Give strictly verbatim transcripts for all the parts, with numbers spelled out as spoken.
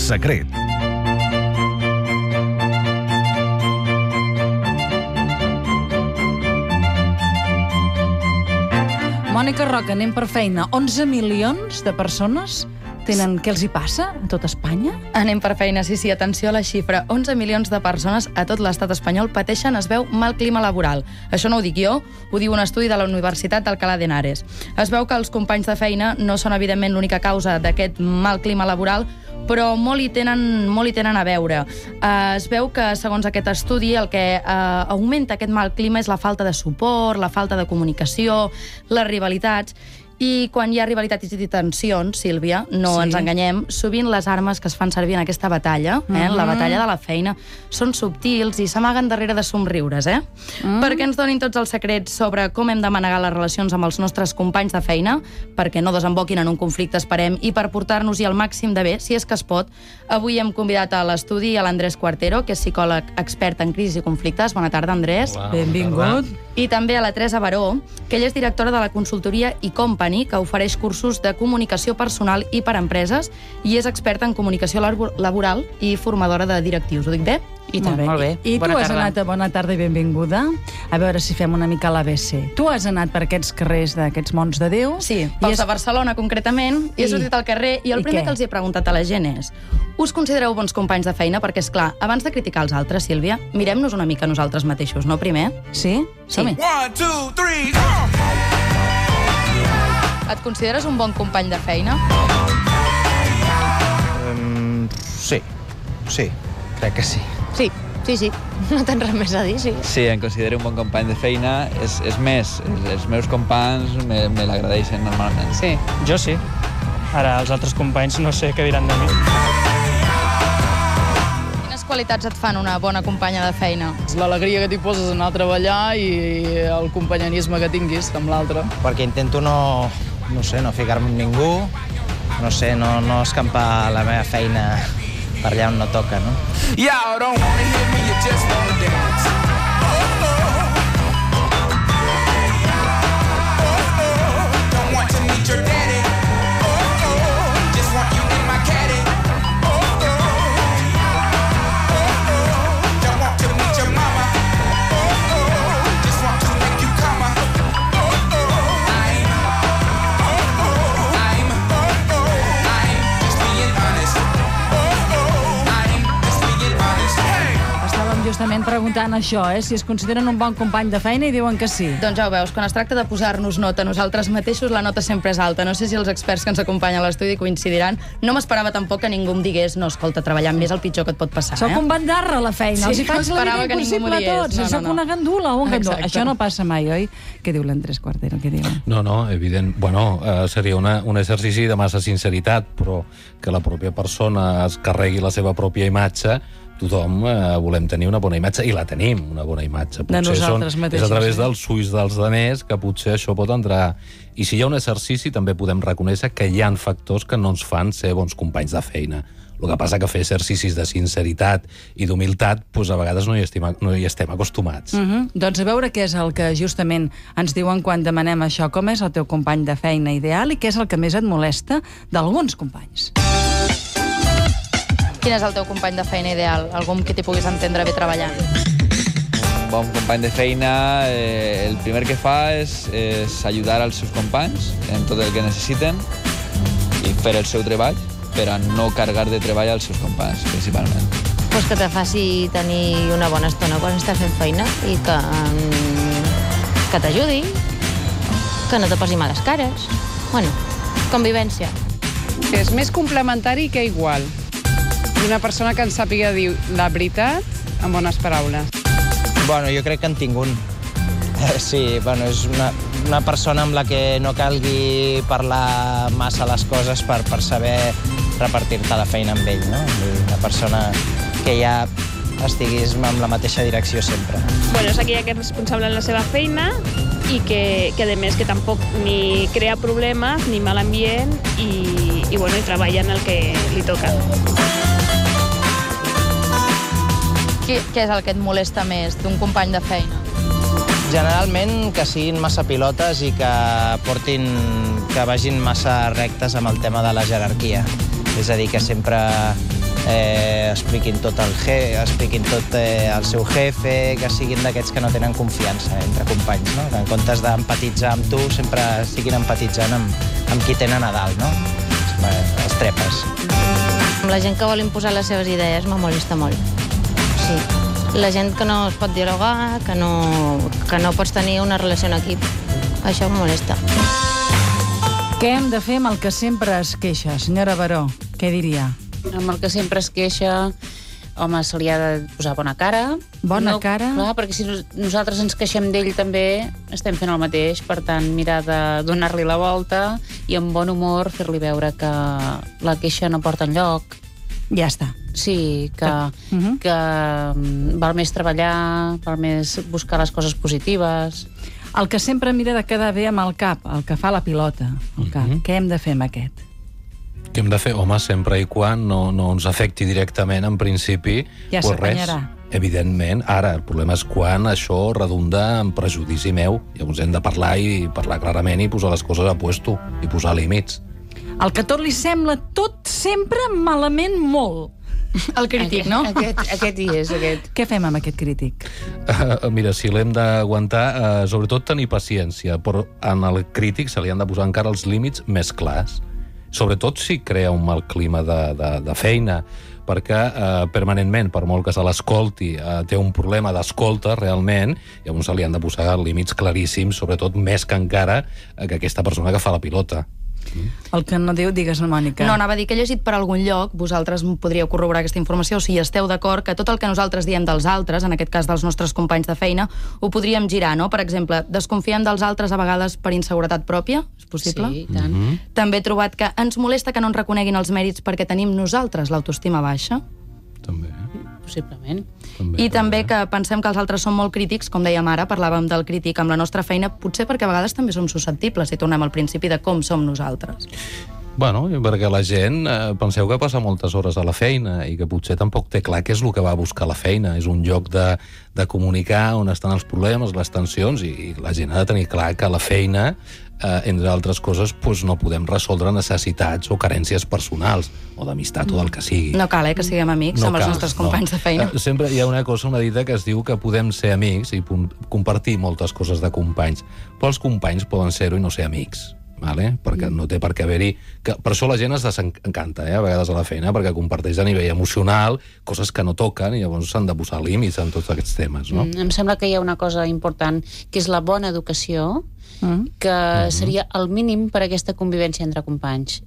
secret. Mònica Roca, anem per feina. onze milions de persones tenen... Què els hi passa a tot Espanya? Anem per feina, sí, sí, atenció a la xifra. onze milions de persones a tot l'estat espanyol pateixen, es veu, mal clima laboral. Això no ho dic jo, ho diu un estudi de la Universitat d'Alcalá de Henares. Es veu que els companys de feina no són, evidentment, l'única causa d'aquest mal clima laboral, però molt hi tenen, molt hi tenen a veure. Uh, es veu que, segons aquest estudi, el que uh, augmenta aquest mal clima és la falta de suport, la falta de comunicació, les rivalitats. I quan hi ha rivalitats i tensions, Sílvia, no sí. ens enganyem, sovint les armes que es fan servir en aquesta batalla, eh, uh-huh. la batalla de la feina, són subtils i s'amaguen darrere de somriures, eh? Uh-huh. Perquè ens donin tots els secrets sobre com hem de manegar les relacions amb els nostres companys de feina, perquè no desemboquin en un conflicte, esperem, i per portar-nos-hi el màxim de bé, si és que es pot. Avui hem convidat a l'estudi a l'Andrés Cuartero, que és psicòleg expert en crisis i conflictes. Bona tarda, Andrés. Hola, benvingut. I també a la Teresa Baró, que ella és directora de la consultoria i Company, que ofereix cursos de comunicació personal i per a empreses, i és experta en comunicació laboral i formadora de directius. Ho dic bé? I molt bé. Molt bé. I, i tu has anat a Bona tarda i benvinguda. A veure si fem una mica l'A B C. Tu has anat per aquests carrers d'aquests mons de Déu. Sí, pels és... de Barcelona, concretament, i he sortit al carrer, i el I primer què? que els he preguntat a la gent és: us considereu bons companys de feina? Perquè, és clar, abans de criticar els altres, Sílvia, mirem-nos una mica nosaltres mateixos, no, primer? Sí? Som-hi. One, two, three, Et consideres un bon company de feina? Um, sí, sí, crec que sí. Sí, sí, sí. No tens res més a dir, sí. Sí, em considero un bon company de feina. És, és més, els, els meus companys me, me l'agradeixen normalment. Sí, jo sí. Ara, els altres companys no sé què diran de mi. Quines qualitats et fan una bona companya de feina? L'alegria que t'hi poses a anar a treballar i el companyerisme que tinguis amb l'altre. Perquè intento no, no sé, no ficar-me amb ningú, no sé, no, no escampar la meva feina per allà on no toca, no? Y'all don't wanna hear me, you just wanna dance. Oh, oh. Oh, oh. Don't want to meet your daddy. Oh, oh. Just want you in my caddy. Oh, oh. Oh, oh. Don't want to meet your mama. Oh, oh. Just want to make you come. Oh, oh. I'm, oh, oh. I'm, oh, oh. I'm just being honest. Estàvem justament preguntant això, eh? Si es consideren un bon company de feina i diuen que sí. Doncs ja ho veus, quan es tracta de posar-nos nota nosaltres mateixos, la nota sempre és alta. No sé si els experts que ens acompanyen a l'estudi coincidiran. No m'esperava tampoc que ningú em digués: no, escolta, treballar més el pitjor que et pot passar. Soc eh? un bandarra a la feina, Sí, els hi faig no la vida esperava que ningú impossible m'ho a digués. tots. No, Si no, sóc no. una gandula o un gandul. Exacte. Això no passa mai, oi? Què diu l'Andrés Cuartero? Què diu? No, no, evident. Bueno, eh, seria una, un exercici de massa sinceritat, però que la pròpia persona es carregui la seva pròpia imatge. Tothom eh, volem tenir una bona imatge, i la tenim, una bona imatge. De nosaltres són, mateixos. És a través eh? dels ulls dels daners que potser això pot entrar. I si hi ha un exercici, també podem reconèixer que hi ha factors que no ens fan ser bons companys de feina. El que passa que fer exercicis de sinceritat i d'humilitat, doncs a vegades no hi estem, no hi estem acostumats. Uh -huh. Doncs a veure què és el que justament ens diuen quan demanem això, com és el teu company de feina ideal i què és el que més et molesta d'alguns companys. Quin és el teu company de feina ideal? Algú amb qui t'hi puguis entendre bé treballant? Un bon company de feina, eh, el primer que fa és, és ajudar als seus companys en tot el que necessiten i fer el seu treball, per a no carregar de treball als seus companys, principalment. Pues que te faci tenir una bona estona quan estàs fent feina i que, um, que t'ajudi, que no te posi males cares. Bueno, convivència. És més complementari que igual. Una persona que ens sàpiga dir la veritat amb bones paraules. Bueno, jo crec que en tinc un. Sí, bueno, és una, una persona amb la que no calgui parlar massa les coses per, per saber repartir-te la feina amb ell, no? Una persona que ja estiguis amb la mateixa direcció sempre. Bueno, és aquella que és responsable en la seva feina i que, que a més, que tampoc ni crea problemes ni mal ambient i, i, bueno, i treballa en el que li toca. Què, què és el que et molesta més d'un company de feina? Generalment que siguin massa pilotes i que portin, que vagin massa rectes amb el tema de la jerarquia. És a dir, que sempre eh, expliquin tot el je, expliquin tot eh, el seu jefe, que siguin d'aquests que no tenen confiança entre companys, no? Que en comptes d'empatitzar amb tu, sempre estiguin empatitzant amb, amb qui tenen a dalt, no? Els trepes. La gent que vol imposar les seves idees me molesta molt. Sí. La gent que no es pot dialogar, que no, que no pots tenir una relació en equip. Això em molesta. Què hem de fer amb el que sempre es queixa? Senyora Baró, què diria? Amb el que sempre es queixa, home, se li ha de posar bona cara. Bona no, cara? Clar, perquè si nosaltres ens queixem d'ell també estem fent el mateix, per tant, mirar de donar-li la volta i amb bon humor fer-li veure que la queixa no porta enlloc. Ja està. Sí, que, uh-huh. que val més treballar, val més buscar les coses positives. El que sempre mira de quedar bé amb el cap, el que fa la pilota, el cap. Uh-huh. Què hem de fer amb aquest? Què hem de fer? Home, sempre i quan no, no ens afecti directament, en principi, ja pues res. Evidentment, ara, el problema és quan això redunda en prejudici meu. Llavors hem de parlar i parlar clarament i posar les coses a puesto i posar límits. El que tot li sembla tot sempre malament molt. El crític, no? Aquest, aquest hi és, aquest. Què fem amb aquest crític? Uh, mira, si l'hem d'aguantar, uh, sobretot tenir paciència, però en el crític se li han de posar encara els límits més clars. Sobretot si crea un mal clima de, de, de feina, perquè eh, permanentment, per molt que se l'escolti, eh, té un problema d'escolta realment, llavors se li han de posar límits claríssims, sobretot més que encara eh, que aquesta persona que fa la pilota. El que no diu, digues, Mònica. No, anava a dir que he llegit per algun lloc, vosaltres podríeu corroborar aquesta informació, si esteu d'acord que tot el que nosaltres diem dels altres, en aquest cas dels nostres companys de feina, ho podríem girar, no? Per exemple, desconfiem dels altres a vegades per inseguretat pròpia? És possible? Sí, i tant. Mm-hmm. També he trobat que ens molesta que no ens reconeguin els mèrits perquè tenim nosaltres l'autoestima baixa. També. Possiblement. També, I també que pensem que els altres són molt crítics, com dèiem ara, parlàvem del crític amb la nostra feina, potser perquè a vegades també som susceptibles, si tornem al principi de com som nosaltres. Bueno, perquè la gent, eh, penseu que passa moltes hores a la feina i que potser tampoc té clar què és el que va a buscar la feina. És un lloc de, de comunicar on estan els problemes, les tensions, i, i la gent ha de tenir clar que la feina, eh, entre altres coses, pues, no podem resoldre necessitats o carències personals o d'amistat o del que sigui. No cal, eh, que siguem amics no amb cal, els nostres companys no. de feina. Eh, sempre hi ha una cosa, una dita que es diu que podem ser amics i compartir moltes coses de companys, però els companys poden ser-ho i no ser amics. Vale? Perquè no té per què haver-hi... Que... Per això la gent es desencanta, eh, a vegades a la feina, perquè comparteix a nivell emocional coses que no toquen i llavors s'han de posar límits en tots aquests temes, no? Mm, em sembla que hi ha una cosa important, que és la bona educació, mm. que mm-hmm. seria el mínim per a aquesta convivència entre companys.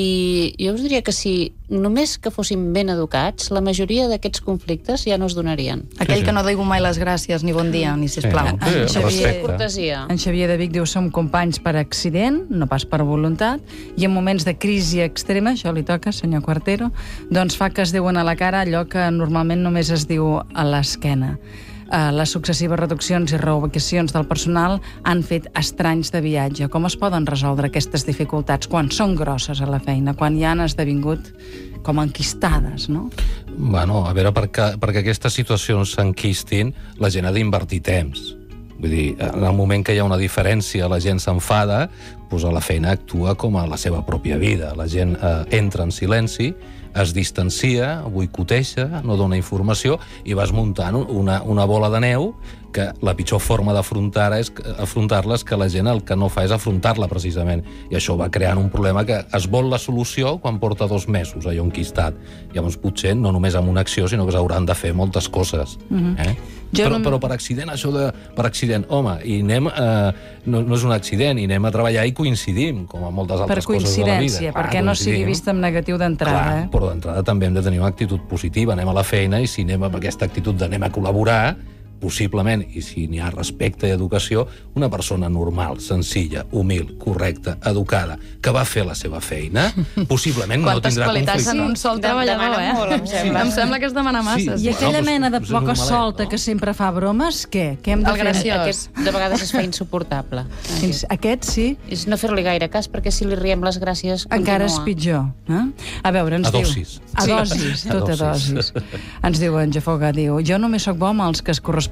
I jo us diria que si només que fóssim ben educats, la majoria d'aquests conflictes ja no es donarien. Aquell sí, sí. que no diu mai les gràcies, ni bon dia, ni sisplau. Sí, en, Xavier, cortesia. en Xavier de Vic diu: som companys per accident, no pas per voluntat, i en moments de crisi extrema, això li toca, senyor Quartero, doncs fa que es diuen a la cara allò que normalment només es diu a l'esquena. Uh, les successives reduccions i reubicacions del personal han fet estranys de viatge. Com es poden resoldre aquestes dificultats quan són grosses a la feina, quan ja han esdevingut com enquistades, no? Bueno, a veure, perquè, perquè aquestes situacions s'enquistin, la gent ha d'invertir temps. Vull dir, en el moment que hi ha una diferència, la gent s'enfada, doncs a la feina actua com a la seva pròpia vida. La gent eh, entra en silenci, es distancia, boicoteja, no dona informació i vas muntant una, una bola de neu que la pitjor forma d'afrontar-la és afrontar-la és que la gent el que no fa és afrontar-la precisament, i això va creant un problema que es vol la solució quan porta dos mesos allò enquistat. Llavors potser no només amb una acció, sinó que s'hauran de fer moltes coses. Mm-hmm. eh? Però, no... però per accident, això de... Per accident, home, i anem... Eh, no, no és un accident, i anem a treballar i coincidim, com a moltes altres coses de la vida. Per coincidència, perquè no sigui vist amb negatiu d'entrada. Eh? Però d'entrada també hem de tenir una actitud positiva. Anem a la feina i si anem amb aquesta actitud d'anem a col·laborar, possiblement, i si n'hi ha respecte i educació, una persona normal, senzilla, humil, correcta, educada, que va fer la seva feina, possiblement no tindrà conflicte. Quantes qualitats en un sol treballador, eh? Molt, em, sembla. em sembla que es demana masses. Sí, I aquella bueno, mena de poca solta no? que sempre fa bromes, què? Què hem de el fer? Graciós. Aquest de vegades es fa insuportable. Aquest, aquest sí. És no fer-li gaire cas, perquè si li riem les gràcies continua. Encara és pitjor. Eh? A veure, ens a diu... dosis. A dosis. Tot a dosis. Ens diu en Jafoga, diu, jo només soc bo amb els que es corresponen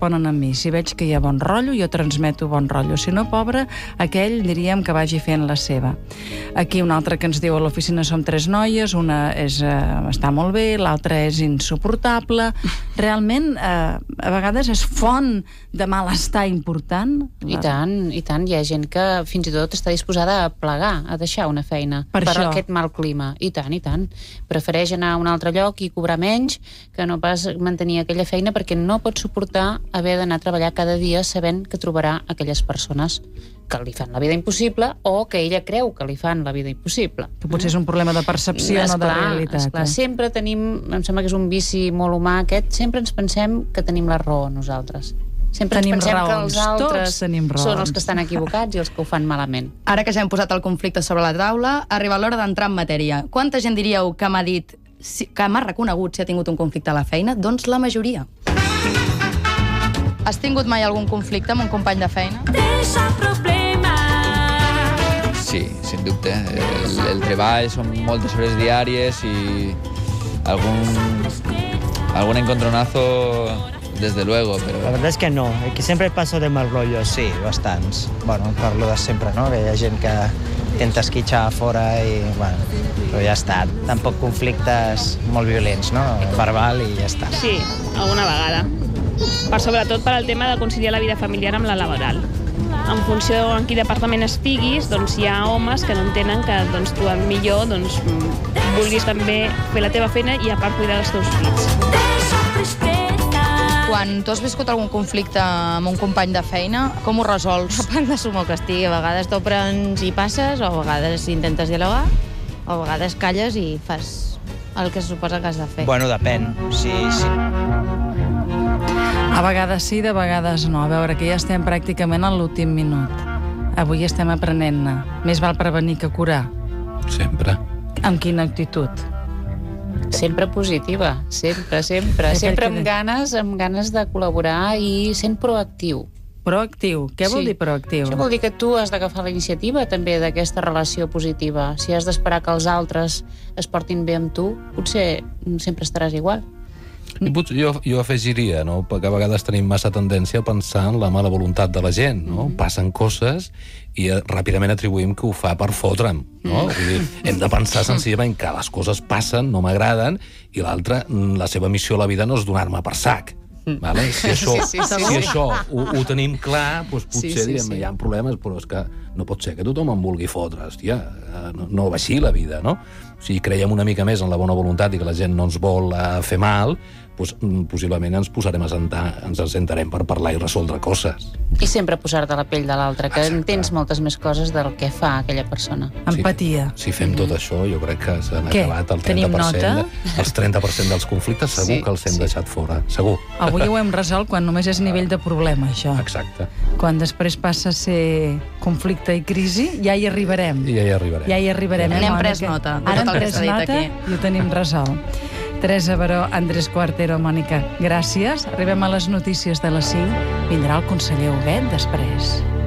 corresponen amb mi. Si veig que hi ha bon rotllo, jo transmeto bon rotllo. Si no, pobre, aquell diríem que vagi fent la seva. Aquí un altre que ens diu a l'oficina som tres noies, una és, eh, està molt bé, l'altra és insuportable. Realment, eh, a vegades és font de malestar important. I tant, i tant. Hi ha gent que fins i tot està disposada a plegar, a deixar una feina per, per això. aquest mal clima. I tant, i tant. Prefereix anar a un altre lloc i cobrar menys que no pas mantenir aquella feina perquè no pot suportar haver d'anar a treballar cada dia sabent que trobarà aquelles persones que li fan la vida impossible o que ella creu que li fan la vida impossible. Que potser és un problema de percepció, esclar, no de realitat. Esclar, eh? sempre tenim, em sembla que és un vici molt humà aquest, sempre ens pensem que tenim la raó nosaltres. Sempre tenim ens pensem raons, que els altres tots tenim raons. són els que estan equivocats i els que ho fan malament. Ara que ja hem posat el conflicte sobre la taula, arriba l'hora d'entrar en matèria. Quanta gent diríeu que m'ha dit, que m'ha reconegut si ha tingut un conflicte a la feina? Doncs la majoria. Has tingut mai algun conflicte amb un company de feina? Sí, sin dubte. El, el treball són moltes hores diàries i algun, algun encontronazo desde luego, pero... La verdad es que no, que siempre paso de mal rollo, sí, bastants. Bueno, parlo de sempre, no?, que hi ha gent que intenta esquitxar a fora i, bueno, però ja està. Tampoc conflictes molt violents, no?, verbal i ja està. Sí, alguna vegada. Per sobretot per al tema de conciliar la vida familiar amb la laboral. En funció en quin departament estiguis, doncs hi ha homes que no entenen que doncs, tu millor doncs, vulguis també fer la teva feina i a part cuidar dels teus fills. Quan tu has viscut algun conflicte amb un company de feina, com ho resols? Depèn de sumar que estigui. A vegades t'ho prens i passes, o a vegades intentes dialogar, o a vegades calles i fas el que se suposa que has de fer. Bueno, depèn. Sí, sí. A vegades sí, de vegades no. A veure, que ja estem pràcticament a l'últim minut. Avui estem aprenent-ne. Més val prevenir que curar. Sempre. Amb quina actitud? Sempre positiva, sempre, sempre. Sempre amb ganes, amb ganes de col·laborar i sent proactiu. Proactiu? Què vol Sí. dir proactiu? Això vol dir que tu has d'agafar la iniciativa també d'aquesta relació positiva. Si has d'esperar que els altres es portin bé amb tu, potser sempre estaràs igual. I potser jo, jo afegiria, no?, perquè a vegades tenim massa tendència a pensar en la mala voluntat de la gent, no? Mm-hmm. Passen coses i eh, ràpidament atribuïm que ho fa per fotre'm, no? Mm. Vull dir, hem de pensar senzillament que les coses passen, no m'agraden, i l'altra, la seva missió a la vida no és donar-me per sac. Vale? Si això, Sí, sí, sí, si sí. això ho, ho tenim clar, doncs potser Sí, sí, direm, sí. hi ha problemes, però és que no pot ser que tothom em vulgui fotre, hòstia, eh, no, no va així la vida, no? Si creiem una mica més en la bona voluntat i que la gent no ens vol eh, fer mal, doncs, possiblement ens posarem a sentar, ens assentarem per parlar i resoldre coses. I sempre posar-te a la pell de l'altre, que Exacte. entens moltes més coses del que fa aquella persona. Empatia. Si fem tot això, jo crec que s'han Què? acabat el Tenim trenta per cent, nota? de, els trenta per cent dels conflictes, segur Sí, que els hem sí. deixat fora, segur. Avui ho hem resolt quan només és nivell de problema, això. Exacte. Quan després passa a ser conflicte i crisi, ja hi arribarem. I ja hi arribarem. Ja hi arribarem. eh, N'hem Mònica? pres nota de Ara tot hem el que pres s'ha dit nota aquí. i ho tenim resolt. Teresa Baró, Andrés Cuartero, Mònica, gràcies. Arribem a les notícies de les cinc. Vindrà el conseller Huguet després.